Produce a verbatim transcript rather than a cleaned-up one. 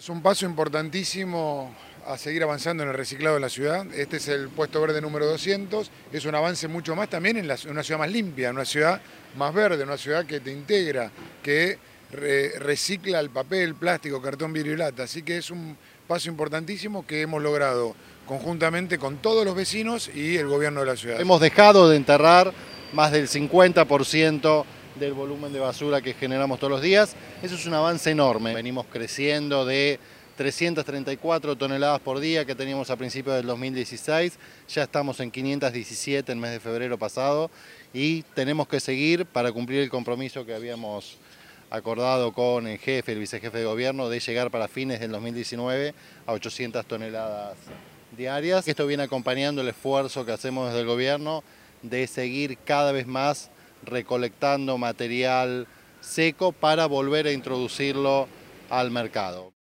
Es un paso importantísimo a seguir avanzando en el reciclado de la ciudad. Este es el puesto verde número doscientos. Es un avance mucho más también en, la, en una ciudad más limpia, en una ciudad más verde, una ciudad que te integra, que re, recicla el papel, plástico, cartón, vidrio y lata. Así que es un paso importantísimo que hemos logrado conjuntamente con todos los vecinos y el gobierno de la ciudad. Hemos dejado de enterrar más del cincuenta por ciento del volumen de basura que generamos todos los días. Eso es un avance enorme. Venimos creciendo de trescientas treinta y cuatro toneladas por día que teníamos a principios del dos mil dieciséis, ya estamos en quinientas diecisiete en el mes de febrero pasado y tenemos que seguir para cumplir el compromiso que habíamos acordado con el jefe, el vicejefe de gobierno, de llegar para fines del dos mil diecinueve a ochocientas toneladas diarias. Esto viene acompañando el esfuerzo que hacemos desde el gobierno de seguir cada vez más recolectando material seco para volver a introducirlo al mercado.